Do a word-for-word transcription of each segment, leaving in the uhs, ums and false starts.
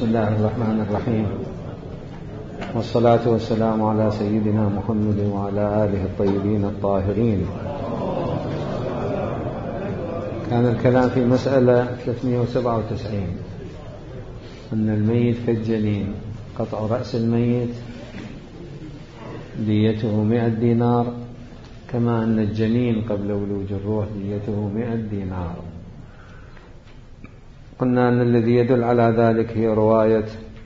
بسم الله الرحمن الرحيم، والصلاة والسلام على سيدنا محمد وعلى آله الطيبين الطاهرين. كان الكلام في مسألة ثلاثمائة وسبعة وتسعين، أن الميت كالجنين، قطع رأس الميت ديته مئة دينار، كما أن الجنين قبل ولوج الروح ديته مئة دينار. قلنا أن الذي يدل على ذلك هي رواية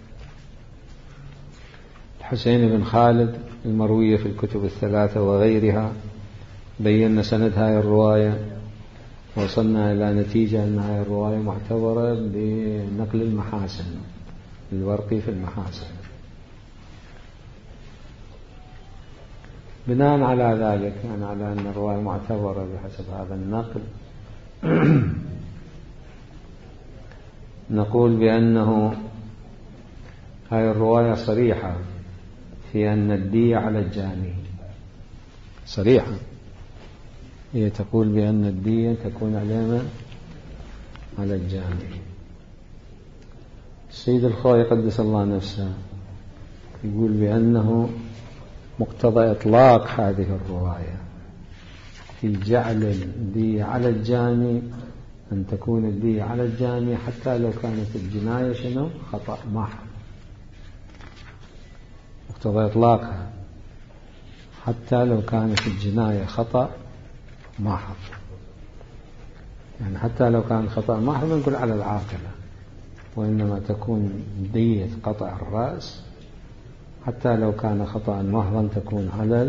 الحسين بن خالد المروية في الكتب الثلاثة وغيرها. بيّن سند هذه الرواية، وصلنا إلى نتيجة أن هذه الرواية معتبرة بنقل المحاسن، الورقي في المحاسن. بناء على ذلك، يعني على أن الرواية معتبرة بحسب هذا النقل، نقول بأنه هذه الرواية صريحة في أن الدية على الجاني، صريحة، هي تقول بأن الدية تكون علينا على الجاني. السيد الخوئي قدس الله نفسه يقول بأنه مقتضى إطلاق هذه الرواية في جعل الدية على الجاني أن تكون الدية على الجاني حتى لو كانت الجناية شنو خطأ محض. مقتضى إطلاقها حتى لو كانت الجناية خطأ محض، يعني حتى لو كان خطأ محض نقول على العاقلة، وإنما تكون دية قطع الرأس حتى لو كان خطأ محضا تكون على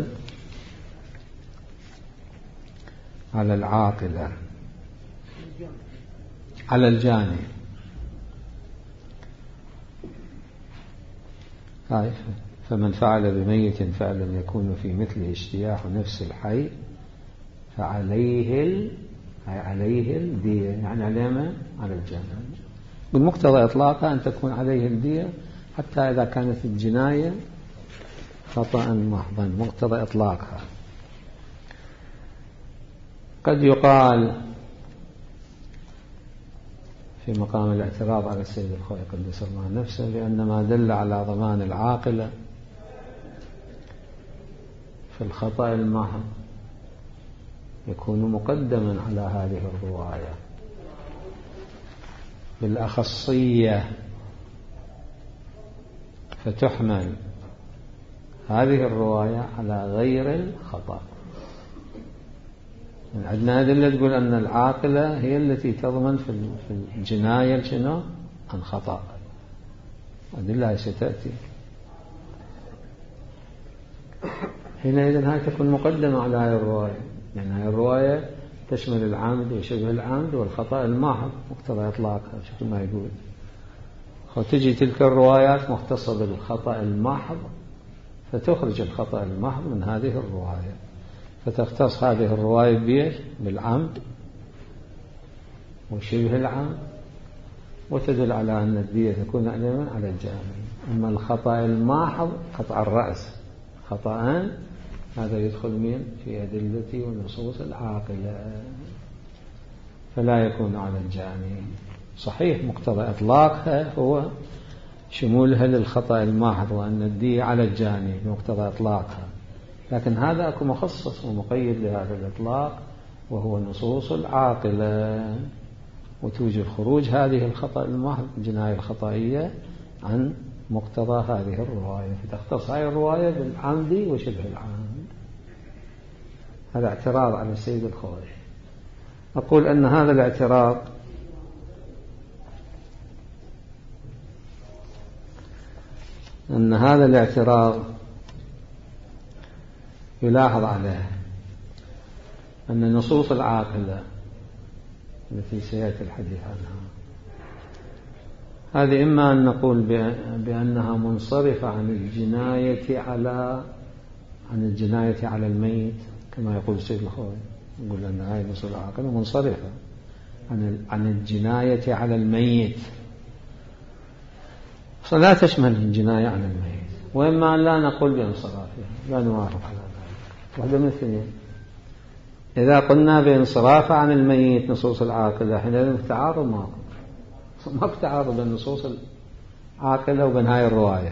على العاقلة، على الجاني. فمن فعل بميت فعلا يكون في مثله اجتياح نفس الحي فعليه ال... عليه الدية، يعني علينا على الجاني. بالمقتضى إطلاقها أن تكون عليه الدية حتى إذا كانت الجناية خطأ محضا، مقتضى إطلاقها. قد يقال في مقام الاعتراض على السيد الخوئي قدس الله نفسه بأن ما دل على ضمان العاقلة في الخطأ المحض يكون مقدما على هذه الرواية بالأخصية، فتحمل هذه الرواية على غير الخطأ. يعني عندنا أدلة تقول أن العاقلة هي التي تضمن في الجناية شنو عن خطأ، أدلة ستأتي حينئذ هاي تكون مقدمة على هذه الرواية، يعني هذه الرواية تشمل العمد وشبه العمد والخطأ المحض مقتضى إطلاقها بشكل ما يقول. وتجي تلك الروايات مختصة بالخطأ المحض فتخرج الخطأ المحض من هذه الرواية، فتختص هذه الرواية بيش بالعمد وشبه العمد، وتدل على أن الدية تكون علينا على الجاني. أما الخطأ المحض قطع الرأس خطأ، هذا يدخل من في أدلة ونصوص العاقلة فلا يكون على الجاني. صحيح مقتضى إطلاقها هو شمولها للخطأ المحض وأن الدية على الجاني بمقتضى إطلاقها، لكن هذا أكو مخصص ومقيد لهذا الإطلاق وهو نصوص العاقلة، وتوجد خروج هذه الخطأ المحض الجناية الخطأية عن مقتضى هذه الرواية، فتختص هذه الرواية بالعمد وشبه العمد. هذا اعتراض على السيد الخوئي. أقول أن هذا الاعتراض أن هذا الاعتراض يلاحظ عليه أن نصوص العاقلة التي سيأتي الحديث عنها هذه إما أن نقول بأنها منصرفة عن الجناية على عن الجناية على الميت كما يقول السيد الخوئي، يقول أن هذه نصوص العاقلة منصرفة عن عن الجناية على الميت فلا تشمل الجناية على الميت، وإما أن لا نقول بانصرافها، لا نوافق على ذلك. واحدة من اثنين، إذا قلنا بانصراف عن الميت نصوص العاقلة حينئذ تعارض، ما ما في تعارض بين نصوص عاقلة وبين هاي الرواية،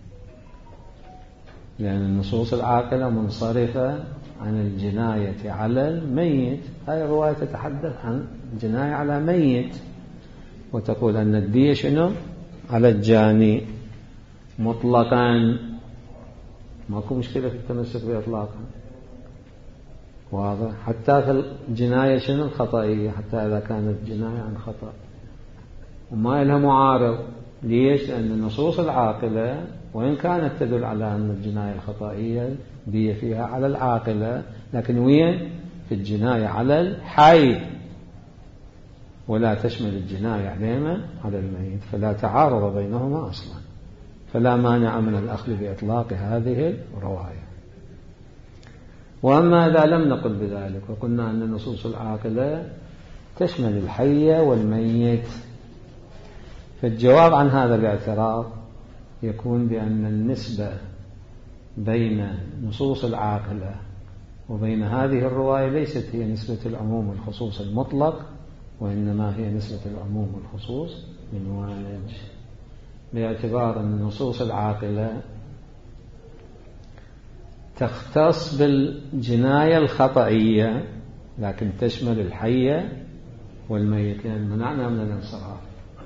لأن النصوص العاقلة منصرفة عن الجناية على الميت. هاي الرواية تتحدث عن الجناية على ميت وتقول أن الدية شنو؟ على الجاني مطلقا، ماكو مشكلة في التمسك بإطلاقا، واضح؟ حتى في الجناية شنو؟ الخطأية، حتى إذا كانت جناية عن خطأ وما لها معارض. ليش؟ لأن النصوص العاقلة وإن كانت تدل على أن الجناية الخطأية دية فيها على العاقلة، لكن وين؟ في الجناية على الحي، ولا تشمل الجناية عليما على الميت، فلا تعارض بينهما أصلا، فلا مانع من الأخذ بإطلاق هذه الرواية. وأما إذا لم نقل بذلك وقلنا أن النصوص العاقلة تشمل الحي والميت، فالجواب عن هذا الاعتراض يكون بأن النسبة بين نصوص العاقلة وبين هذه الرواية ليست هي نسبة العموم والخصوص المطلق، وإنما هي نسبة العموم والخصوص من وجه، باعتبار أن النصوص العاقلة تختص بالجناية الخطأية لكن تشمل الحي والميت، لأن منعنا من الانصراف.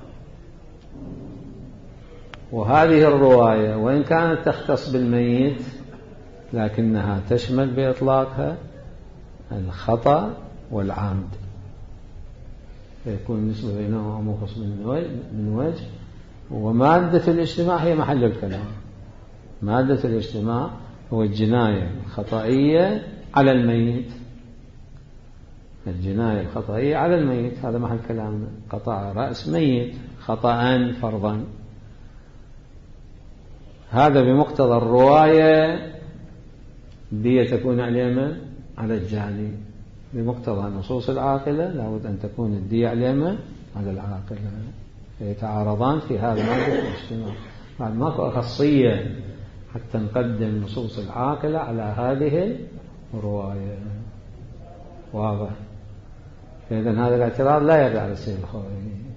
وهذه الرواية وإن كانت تختص بالميت لكنها تشمل بإطلاقها الخطأ والعمد، فيكون النسبة بينهما منقص من وجه. ومادة الاجتماع هي محل الكلام، مادة الاجتماع هو الجناية الخطأية على الميت، الجناية الخطأية على الميت، هذا محل كلامنا. قطع رأس ميت خطأ فرضا، هذا بمقتضى الرواية دية تكون عليما على الجاني، بمقتضى النصوص العاقلة لابد أن تكون الدية عليما على العاقلة، فيتعارضان في هذا مادة الاجتماع. بعد ماكو أخصية حتى نقدم النصوص العاقلة على هذه الرواية، واضح؟ فإذن هذا الاعتراض لا يرجع للسيد الخوئي.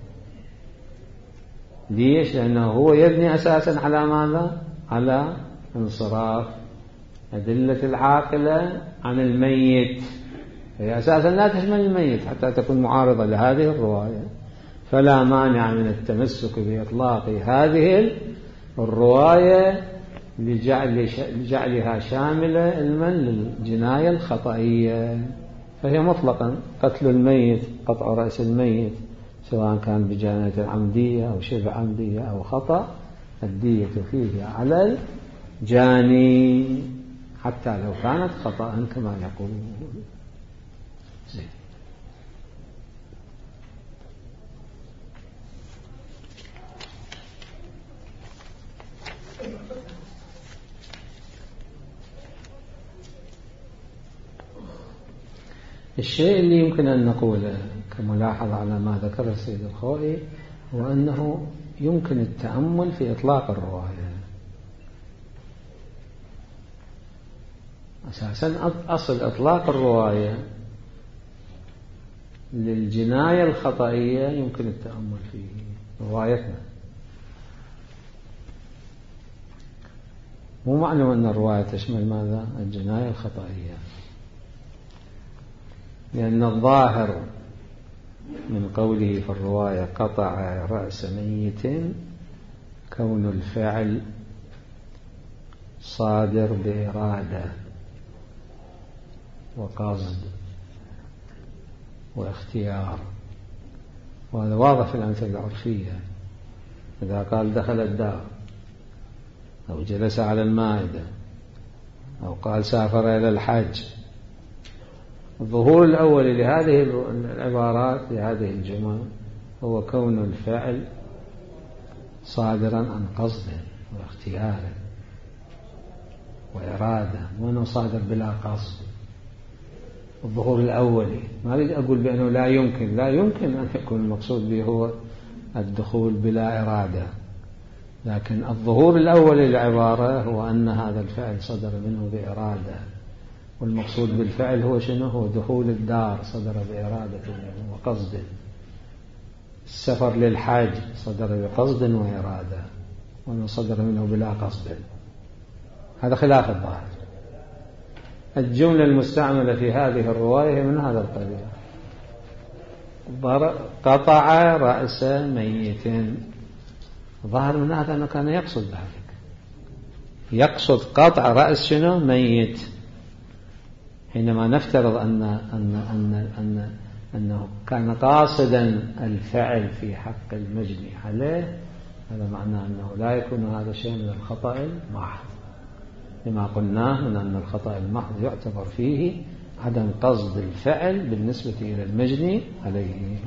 ليش؟ لأنه هو يبني أساسا على ماذا؟ على انصراف أدلة العاقلة عن الميت، هي أساسا لا تشمل الميت حتى تكون معارضة لهذه الرواية، فلا مانع من التمسك بإطلاق هذه الرواية لجعل لجعلها شاملة علما للجناية الخطأية، فهي مطلقا قتل الميت، قطع رأس الميت، سواء كان بجناية عمدية أو شبه عمدية أو خطأ، الدية فيه على الجاني حتى لو كانت خطأ كما يقول. زين. الشيء اللي يمكن أن نقوله كملاحظة على ما ذكر السيد الخوئي هو أنه يمكن التأمل في إطلاق الرواية. أساسا أصل إطلاق الرواية للجناية الخطأية يمكن التأمل فيه روايتنا. مو معلوم أن الرواية تشمل ماذا؟ الجناية الخطأية، لأن الظاهر من قوله في الرواية قطع رأس ميت كون الفعل صادر بإرادة وقصد واختيار، وهذا واضح في الأمثلة العرفية. إذا قال دخل الدار أو جلس على المائدة أو قال سافر إلى الحج، الظهور الأول لهذه العبارات لهذه الجمل هو كون الفعل صادرا عن قصد واختيار وإرادة، وأنه صادر بلا قصد. الظهور الأولي ما أريد أقول بأنه لا يمكن، لا يمكن أن يكون المقصود به هو الدخول بلا إرادة، لكن الظهور الأولي للعبارة هو أن هذا الفعل صدر منه بإرادة، والمقصود بالفعل هو شنو؟ هو دخول الدار صدر بإرادة وقصد، السفر للحج صدر بقصد وإرادة، صدر منه بلا قصد، هذا خلاف الظاهر. الجملة المستعملة في هذه الرواية من هذا القبيل: قطع رأس ميت. ظاهر من هذا أنه كان يقصد ذلك، يقصد قطع رأس شنو؟ ميت. حينما نفترض أن أن أن أن أنه كان قاصدا الفعل في حق المجني عليه، هذا معناه أنه لا يكون هذا شيء من الخطأ المحض، لما قلناه من أن الخطأ المحض يعتبر فيه عدم قصد الفعل بالنسبة إلى المجني عليه.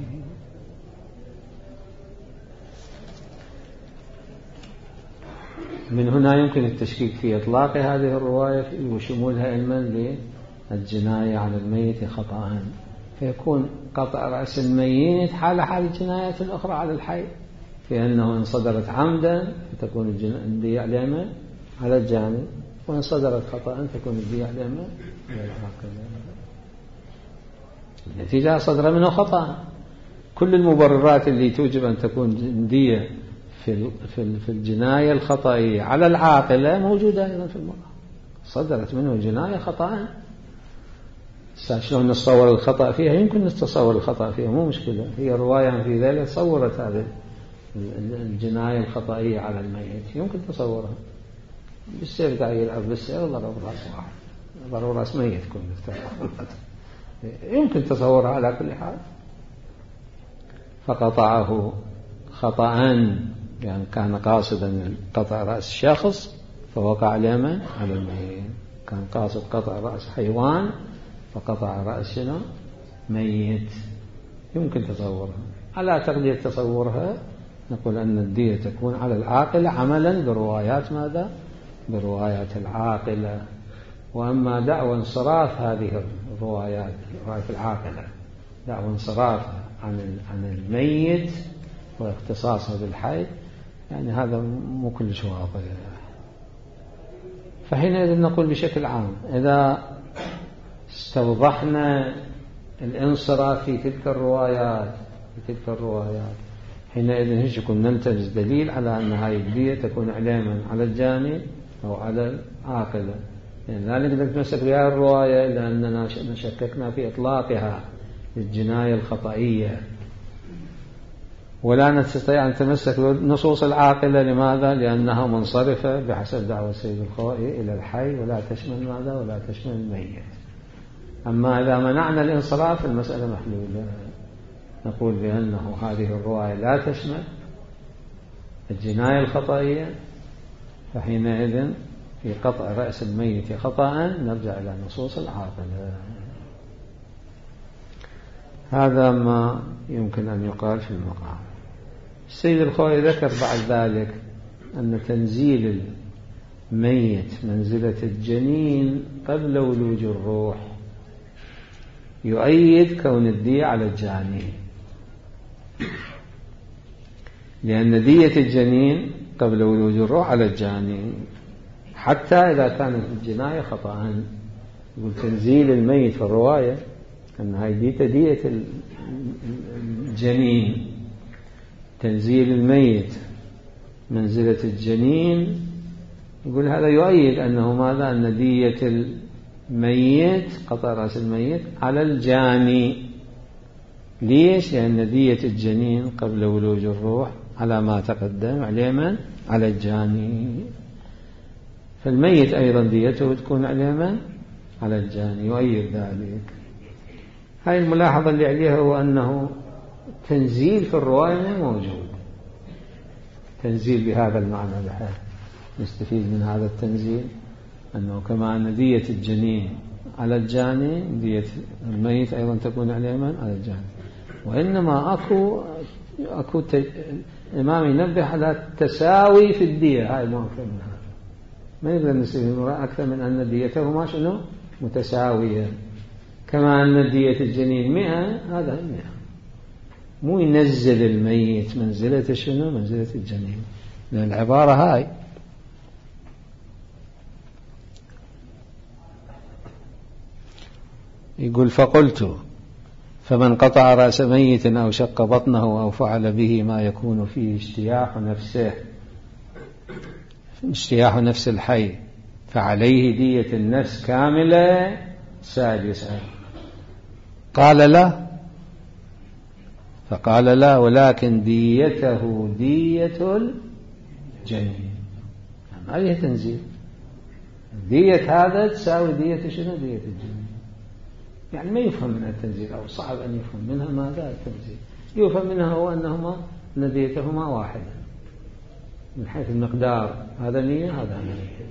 من هنا يمكن التشكيك في إطلاق هذه الرواية وشمولها علما للجناية على الميت خطأ، فيكون قطع رأس الميت حال حال الجنايات الأخرى على الحي، في أنه إن صدرت عمدا فتكون الدية عليها على الجاني، وإن صدرت خطأ تكون الدية عليها على العاقل. النتيجة صدر منه خطأ. كل المبررات اللي توجب أن تكون الدية في في الجناية الخطأية على العاقلة موجودة أيضا في المرأة. صدرت منه الجناية خطأ، شلون نتصور الخطأ فيها؟ يمكن نتصور الخطأ فيها، مو مشكلة. هي رواية في ذلك صورت هذه الجناية الخطأية على الميت، يمكن تصورها. بالسير قاعد يلعب بالسير ضرب راس واحد، ضرب راس ميت كل يمكن تصورها على كل حال. فقطعه خطأ، يعني كان قاصدا قطع رأس شخص فوقع اليمن على الميت، كان قاصد قطع رأس حيوان فقطع رأس شنو؟ ميت. يمكن تصورها. على تقدير تصورها نقول أن الدية تكون على العاقلة عملا بروايات ماذا؟ بروايات العاقلة. وأما دعوى انصراف هذه الروايات، رواية العاقلة، دعوى انصراف عن عن الميت واختصاصه بالحي، يعني هذا مو كلش واضح. فحينئذ نقول بشكل عام إذا استوضحنا الانصراف في تلك الروايات في تلك الروايات حينئذ هيك يكون نلتمس دليل على أن هذه الدية تكون علما على الجاني أو على العاقلة. يعني لا نقدر نتمسك بهذه الرواية لأننا شككنا في إطلاقها للجناية الخطأية، ولا نستطيع أن نتمسك بنصوص العاقلة. لماذا؟ لأنها منصرفة بحسب دعوة السيد الخوئي إلى الحي ولا تشمل ماذا؟ ولا تشمل الميت. أما إذا منعنا الانصراف المسألة محلولة، نقول بأنه هذه الرواية لا تشمل الجناية الخطأية، فحينئذ في قطع رأس الميت خطأ نرجع إلى نصوص العاقلة. هذا ما يمكن أن يقال في المقام. السيد الخوئي ذكر بعد ذلك أن تنزيل الميت منزلة الجنين قبل ولوج الروح يؤيد كون الدية على الجاني، لأن دية الجنين قبل ولوج الروح على الجاني حتى إذا كانت الجناية خطأ. يقول تنزيل الميت في الرواية أن هاي دية دية الجنين، تنزيل الميت منزلة الجنين، يقول هذا يؤيد أنه ماذا؟ أن دية الميت قطع رأس الميت على الجاني. ليش؟ لأن دية الجنين قبل ولوج الروح على ما تقدم عليما على الجاني، فالميت أيضا ديته تكون عليما على الجاني، يؤيد ذلك. هاي الملاحظة اللي عليها هو أنه تنزيل في الرواية موجود، تنزيل بهذا المعنى، بحيث نستفيد من هذا التنزيل أنه كما أن دية الجنين على الجاني دية الميت أيضا تكون عليما على الجاني. وإنما أكو أكو إمام ينبه على التساوي في الدية، هاي ما أكثر من هذا، ما يقدر نستفيد أكثر من أن ديتهما شنو؟ متساوية. كما أن دية الجنين مئة، هذا مئة، مو ينزل الميت منزلة شنو؟ منزلة الجنين، لأن العبارة هاي. يقول فقلت فمن قطع رأس ميت أو شق بطنه أو فعل به ما يكون فيه اجتياح نفسه اجتياح نفس الحي فعليه دية النفس كاملة. سادسا قال لا، فقال لا ولكن ديته دية الجنين. ما هي تنزيل، دية هذا تساوي دية شنو؟ دية الجنين. يعني ما يفهم منها التنزيل، أو صعب أن يفهم منها ماذا التنزيل. يفهم منها هو أنهما ديتهما واحدة من حيث المقدار، هذا نية هذا نية.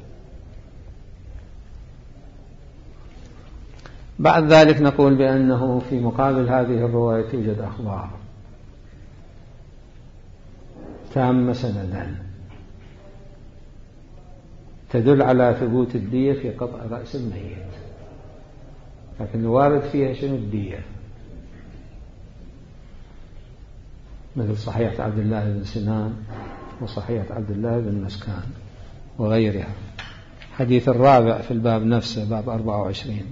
بعد ذلك نقول بأنه في مقابل هذه الرواية توجد أخبار تامة سندا تدل على ثبوت الدية في قطع رأس الميت، لكن الوارد فيها شنو؟ الدية، مثل صحيحة عبد الله بن سنان وصحيحة عبد الله بن مسكان وغيرها. حديث الرابع في الباب نفسه، باب أربعة وعشرين،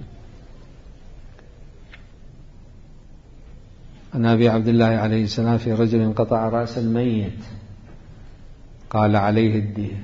عن أبي عبد الله عليه السلام في رجل قطع رأس الميت قال عليه الدية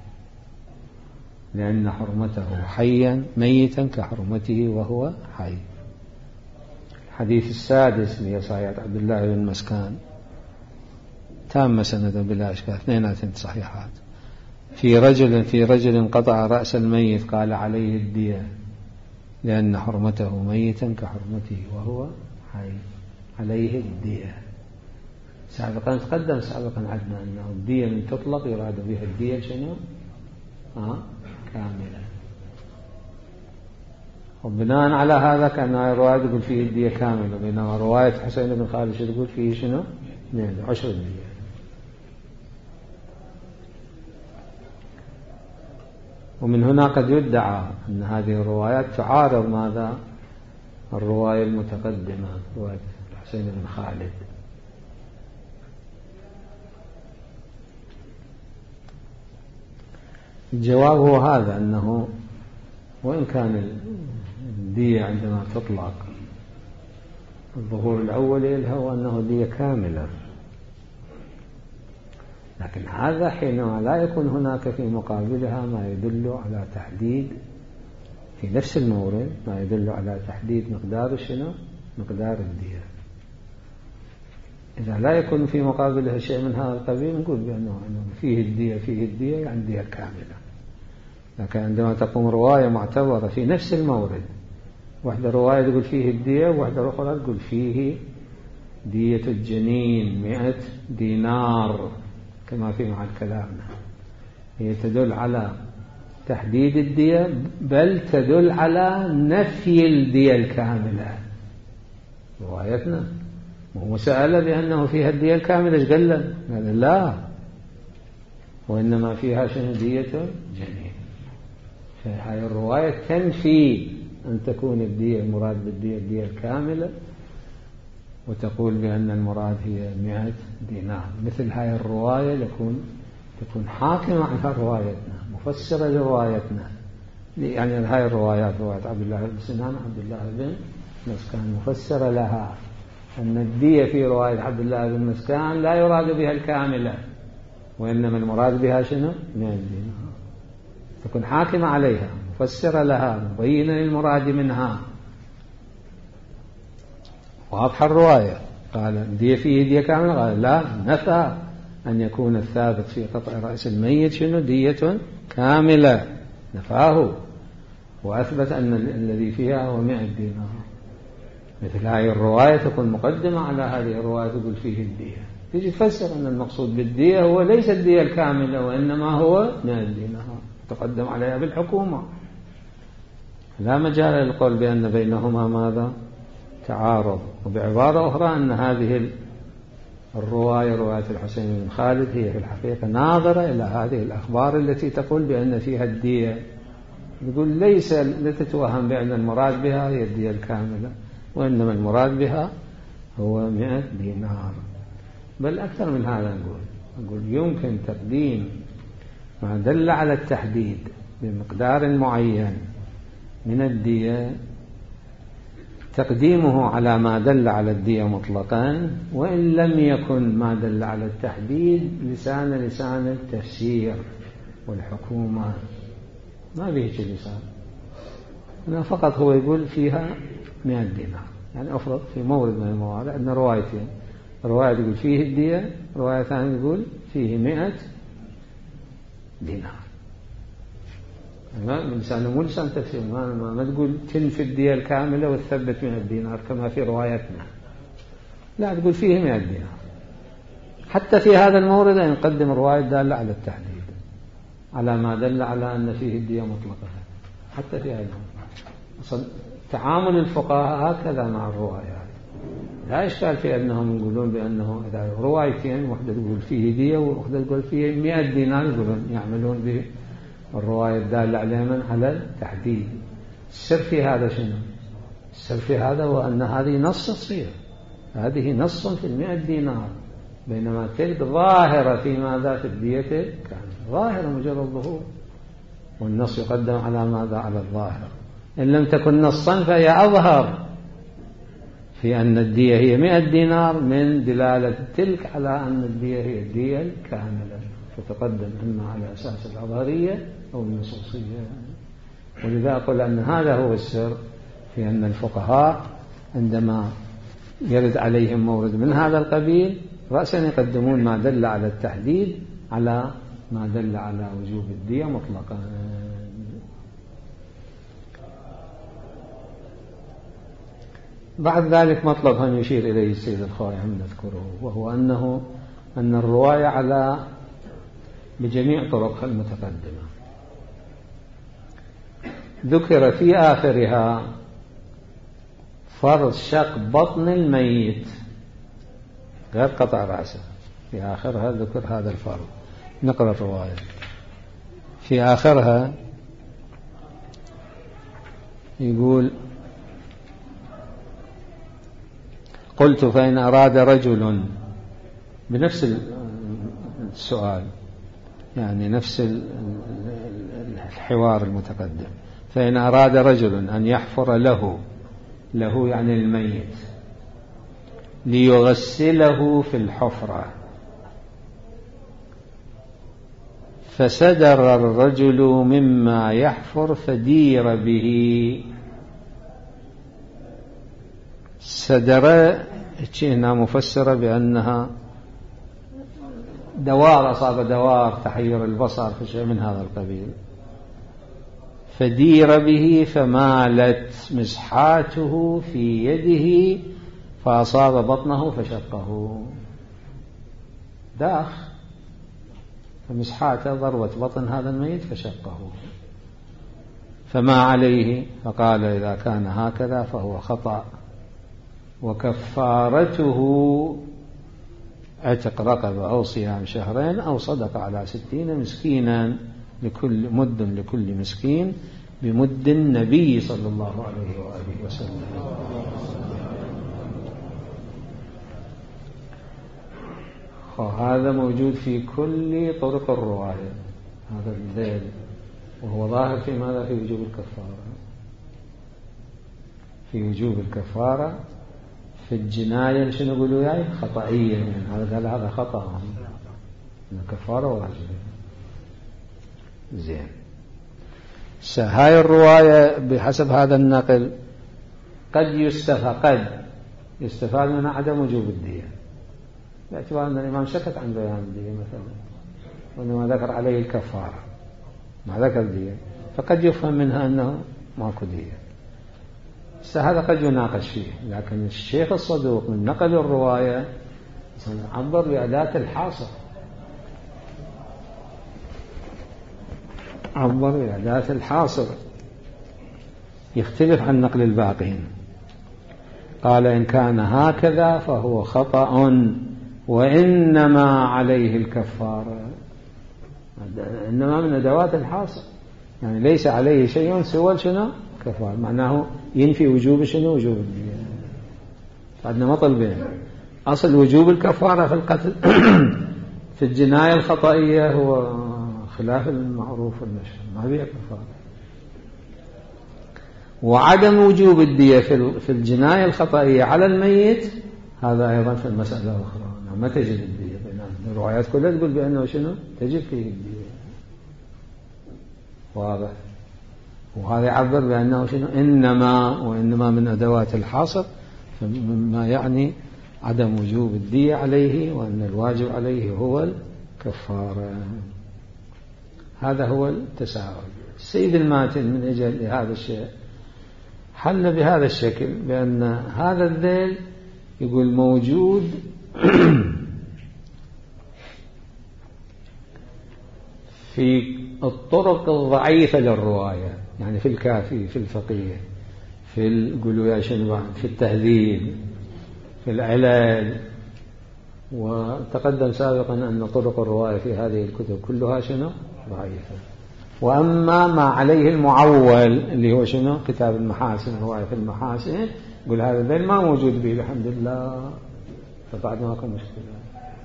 لأن حرمته حيا ميتا كحرمته وهو حي. الحديث السادس اللي هي صحيحة عبد الله بن مسكان تام سندا بلا إشكال، اثنين صحيحات. في رجل في رجل قطع رأس الميت قال عليه الدية لأن حرمته ميتا كحرمته وهو حي، عليه الدية. سابقا تقدم سابقا عندنا أنه الدية من تطلق يراد بها الدية شنو؟ آه كاملة. وبناء على هذا كان الرواية يقول فيه الدية كاملة، بينما رواية حسين بن خالد تقول فيه شنو؟ عشر الدية. ومن هنا قد يدعى أن هذه الروايات تعارض ماذا؟ الرواية المتقدمة، رواية حسين بن خالد. الجواب هو هذا، أنه وإن كان الدية عندما تطلق الظهور الأول لها وأنه دية كاملة، لكن هذا حينما لا يكون هناك في مقابلها ما يدل على تحديد في نفس المورد، ما يدل على تحديد مقدار شنو؟ مقدار الدية. إذا لا يكون في مقابلها شيء من هذا القبيل نقول بأنه فيه الدية فيه الدية يعني دية كاملة. لكن عندما تقوم رواية معتبرة في نفس المورد، واحدة رواية تقول فيه الدية وواحدة أخرى تقول فيه دية الجنين مئة دينار كما في مع كلامنا، هي تدل على تحديد الدية بل تدل على نفي الدية الكاملة. روايتنا ومسألة بأنه فيها الدية الكاملة ايش قال له؟ قال لا، وإنما فيها شنو؟ دية جنين. فهذه الرواية تنفي أن تكون الدية المراد بالدية الدية الكاملة، وتقول بأن المراد هي مئة دينار. مثل هذه الرواية يكون تكون حاكمة على روايتنا، مفسرة لروايتنا. يعني هذه الروايات، رواية عبد الله بن سنان عبد الله بن مسكان، مفسرة لها أن الدية في رواية عبد الله بن مسكان لا يراد بها الكاملة، وإنما المراد بها شنو؟ مئة دينار. تكون حاكمة عليها، مفسرة لها، مبينة للمراد منها، واضحة الرواية. قال الدية فيه دية كاملة؟ قال لا، نفى أن يكون الثابت في قطع رأس الميت شنو؟ دية كاملة، نفاه، وأثبت أن الذي فيها هو مئة دينار. مثل هذه الرواية تكون مقدمة على هذه الرواية تقول فيه الدية، تجي تفسر أن المقصود بالدية هو ليس الدية الكاملة وإنما هو مئة دينار، تقدم عليها بالحكومة. لا مجال للقول بأن بينهما ماذا؟ تعارض. وبعبارة أخرى أن هذه الرواية رواية الحسين بن خالد هي في الحقيقة ناظرة إلى هذه الأخبار التي تقول بأن فيها الدية، يقول ليس لا تتوهم بأن المراد بها هي الدية الكاملة، وإنما المراد بها هو مئة دينار. بل أكثر من هذا نقول نقول يمكن تقديم ما دل على التحديد بمقدار معين من الدية، تقديمه على ما دل على الدية مطلقا، وإن لم يكن ما دل على التحديد لسان لسان التفسير. والحكومة، ما بيجي اللي صار. أنا فقط هو يقول فيها مئة دينار. يعني أفرض في مورد من الموارد عندنا روايتين، رواية يقول فيه الدية، رواية ثانية يقول فيه مئة دينار. ما لسانه مو لسان تفسير، ما, ما, ما تقول تنفي الدية الكاملة وتثبت مئة دينار كما في روايتنا، لا تقول فيه مئة دينار. حتى في هذا المورد نقدم رواية دالة على التحديد، على ما دل على أن فيه الدية مطلقة. حتى في هذا المورد تعامل الفقهاء هكذا مع الروايات، لا إشكال في أنهم يقولون بأنه إذا روايتين، واحدة تقول فيه دية وواحدة تقول فيه مئة دينار، يقولون يعملون بالرواية الدالة على من على التحديد. السر في هذا شنو؟ السر في هذا هو أن هذه نص تصير، هذه نص في المئة دينار، بينما تلك ظاهرة في ماذا؟ في الدية كان ظاهرة مجرد ظهور، والنص يقدم على ماذا؟ على الظاهر. إن لم تكن نصا فهي أظهر في أن الدية هي مئة دينار من دلالة تلك على أن الدية هي الدية الكاملة، فتقدم إما على أساس الأظهرية أو النصوصية. ولذا أقول أن هذا هو السر في أن الفقهاء عندما يرد عليهم مورد من هذا القبيل رأسا يقدمون ما دل على التحديد على ما دل على وجوب الدية مطلقا. بعد ذلك مطلب أن يشير إليه السيد الخوئي هم نذكره، وهو أنه أن الرواية على بجميع طرق المتقدمة ذكر في آخرها فرض شق بطن الميت غير قطع رأسه، في آخرها ذكر هذا الفرض. نقرأ الرواية في آخرها يقول: قلت فإن أراد رجل، بنفس السؤال يعني نفس الحوار المتقدم، فإن أراد رجل أن يحفر له، له يعني الميت، ليغسله في الحفرة، فسدر الرجل مما يحفر فدير به. سدر هنا مفسرة بأنها دوار، أصاب دوار، تحير البصر، فشيء من هذا القبيل. فدير به فمالت مسحاته في يده فأصاب بطنه فشقه. داخ فمسحاته ضربت بطن هذا الميت فشقه، فما عليه؟ فقال: إذا كان هكذا فهو خطأ، وكفارته عتق رقبة أو صيام شهرين أو صدق على ستين مسكينا، لكل مد لكل مسكين بمد النبي صلى الله عليه وآله وسلم. وهذا موجود في كل طرق الرواية، هذا الذيل، وهو ظاهر في ماذا؟ في وجوب الكفارة، في وجوب الكفارة في الجناية. شنو يقولوا يعني؟ خطأية، يعني هذا قال هذا خطأ، الكفارة واجبة. زين، هاي الرواية بحسب هذا النقل قد يستفاد قد يستفاد من عدم وجوب الدية، باعتبار أن الإمام سكت عن بيان الدية مثلا، وإنما ذكر عليه الكفارة ما ذكر الدية، فقد يفهم منها أنه ماكو دية. هذا قد يناقش فيه، لكن الشيخ الصدوق من نقل الرواية عبر بأداة الحاصر، عبر بأداة الحاصر يختلف عن نقل الباقين. قال: إن كان هكذا فهو خطأ وإنما عليه الكفارة. إنما من أدوات الحاصر، يعني ليس عليه شيء سوى شنو؟ كفارة، معناه ينفي وجوب شنو؟ وجوب الدية. عندنا مطلبين: أصل وجوب الكفارة في القتل في الجناية الخطئية هو خلاف المعروف والمشهور، ما بيه كفارة. وعدم وجوب الدية في الجناية الخطئية على الميت هذا أيضا في المسألة الأخرى، ما تجد الدية. الروايات كلها تقول بأنه شنو؟ تجب فيه الدية. واضح. وهذا يعبر بأنه شنو إنما، وإنما من أدوات الحصر، مما يعني عدم وجوب الدية عليه، وأن الواجب عليه هو الكفارة. هذا هو التساؤل. السيد الماتن من أجل هذا الشيء حل بهذا الشكل، بأن هذا الذيل يقول موجود في الطرق الضعيفة للرواية، يعني في الكافي، في الفقيه، في القولوا يا شنو، في التهذيب، في العلل. وتقدم سابقا أن طرق الرواية في هذه الكتب كلها شنو ضعيفة. وأما ما عليه المعول اللي هو شنو كتاب المحاسن، الرواية في المحاسن، يقول هذا الذيل ما موجود به الحمد لله، فبعد ما كان مشكلة.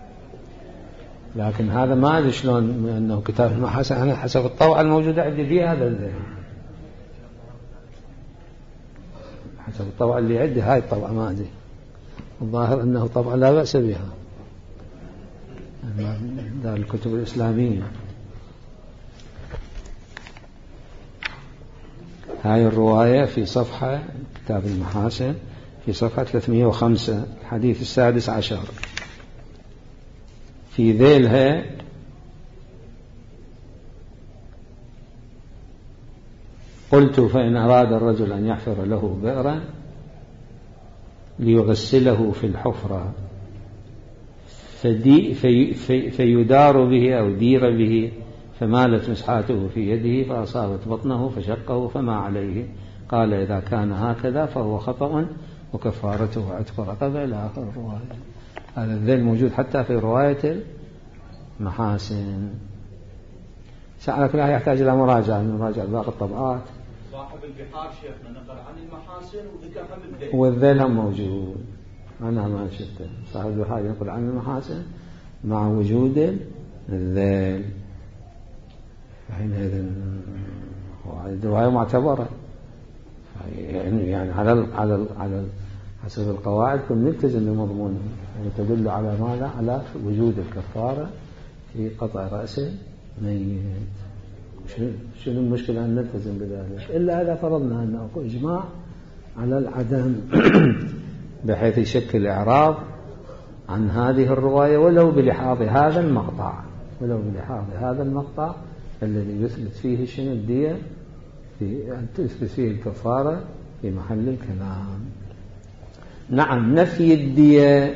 لكن هذا ما أدري شلون أنه كتاب المحاسن، أنا حسب الطبعة الموجودة عندي فيه هذا الذيل، حسب الطبعة اللي عندي هاي الطبعة ما أدري، الظاهر أنه طبعا لا بأس بها، دار الكتب الإسلامية. هاي الرواية في صفحة كتاب المحاسن في صفحة ثلاثمائة وخمسة، الحديث السادس عشر. في ذيلها قلت فإن أراد الرجل أن يحفر له بئرا ليغسله في الحفرة فدي في في فيدار به أو دير به، فمالت مسحاته في يده فأصابت بطنه فشقه فما عليه. قال إذا كان هكذا فهو خطأ وكفارته عتق رقبة، إلى آخر الرواية. هذا الذيل موجود حتى في رواية المحاسن. سألك لا يحتاج إلى مراجعة، مراجعة باقي الطبعات. صاحب البحار شيخنا نقل عن المحاسن وذكر هم الذيل، والذيل هم موجود، أنا ما شفته. صاحب البحار ينقل عن المحاسن مع وجود الذيل، حينئذ الرواية معتبرة. يعني يعني على على على حسب القواعد كن نلتزم بمضمونها، يعني تدل على ماذا؟ على وجود الكفارة في قطع رأس ميت. شنو المشكلة أن نلتزم بذلك؟ إلا إذا فرضنا أنه إجماع على العدم بحيث يشكل إعراض عن هذه الرواية، ولو بلحاظ هذا المقطع، ولو بلحاظ هذا المقطع الذي يثبت فيه شنو الدية، في أن تثبت فيه الكفارة في محل الكلام. نعم، نفي الدية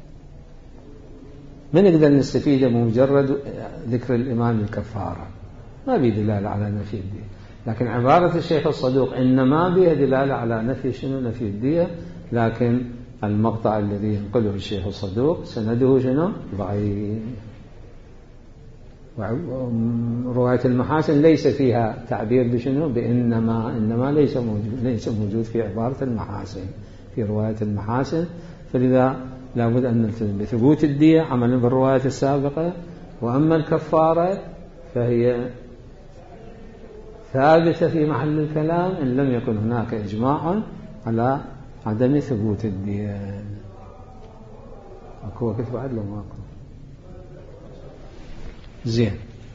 ما نقدر نستفيد بمجرد ذكر الإمام الكفارة، ما به دلالة على نفي الدية. لكن عبارة الشيخ الصدوق إنما بها دلالة على نفي شنو؟ نفي الدية. لكن المقطع الذي ينقله الشيخ الصدوق سنده شنو؟ ضعيف. رواية المحاسن ليس فيها تعبير بشنو؟ بإنما. إنما ليس موجود، ليس موجود في عبارة المحاسن في رواية المحاسن. فلذا لابد أن نلتزم بثبوت الدية عملا بالرواية السابقة. وأما الكفارة فهي ثابتة في محل الكلام إن لم يكن هناك إجماع على عدم ثبوت الدية. أكو وقت بعد لو ما أكو زين.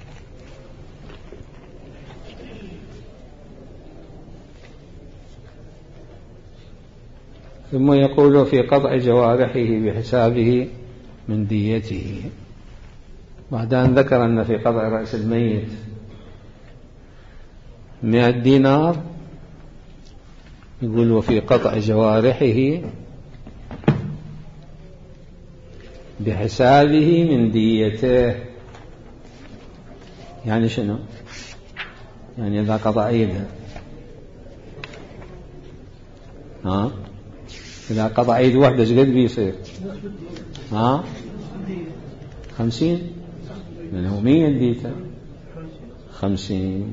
ثم يقول في قطع جوارحه بحسابه من ديته، بعد أن ذكر أن في قطع رأس الميت مئة دينار، يقول وفي قطع جوارحه بحسابه من ديته. يعني شنو؟ يعني إذا قطع إيده، ها إذا قطع إيد واحدة ايش قد بيصير؟ ها خمسين، لأنه مية ديته خمسين.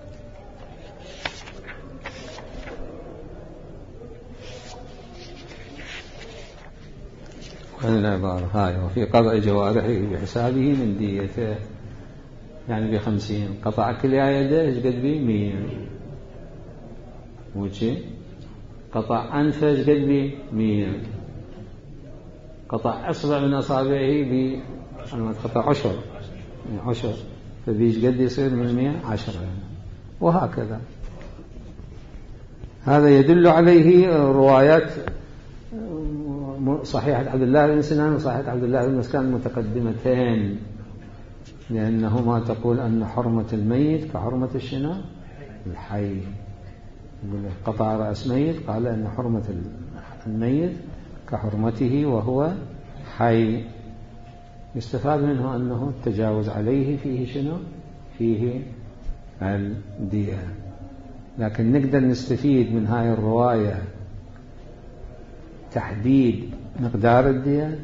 هذه العبارة هاي وفي قطع جوارحه بحسابه من ديته، يعني بخمسين. قطع كل يده ايش قد بيه؟ مية. وشي قطع أنفه ايش قد بيه؟ مية. قطع أصبع من أصابعه ب قطع عشر عشر، فبيش قد يصير من مية؟ عشرة. وهكذا. هذا يدل عليه روايات صحيحة عبد الله بن سنان وصحيحة عبد الله بن مسكين متقدمتين، لأنهما تقول أن حرمة الميت كحرمة الشنو الحي. قطع رأس ميت، قال أن حرمة الميت كحرمته وهو حي. يستفاد منه أنه التجاوز عليه فيه شنو؟ فيه الدية. لكن نقدر نستفيد من هاي الرواية تحديد مقدار الدية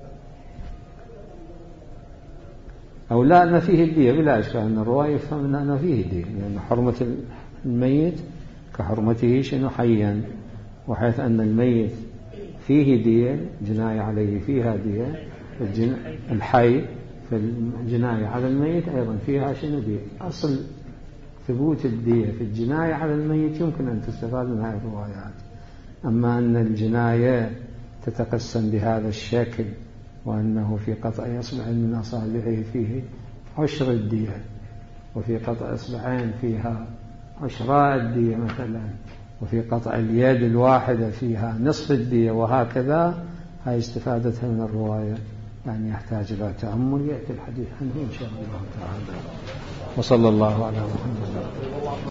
أو لا أن فيه الدية بلا إشكال. أن الرواية يفهم أن فيه الدية، لأن حرمة الميت كحرمته شنو حيا، وحيث أن الميت فيه دية جناية عليه فيها دية، الحي في الجناية على الميت أيضا فيها شنو دية. أصل ثبوت الدية في الجناية على الميت يمكن أن تستفاد من هذه الروايات. أما أن الجناية تتقسم بهذا الشكل، وأنه في قطع إصبع من أصابعه فيه عشر الدية، وفي قطع إصبعين فيها عشراء الدية مثلا، وفي قطع اليد الواحدة فيها نصف الدية، وهكذا. هاي استفادتها من الرواية، يعني يحتاج إلى تأمل، يأتي الحديث عنه إن شاء الله تعالى. وصلى الله على محمد.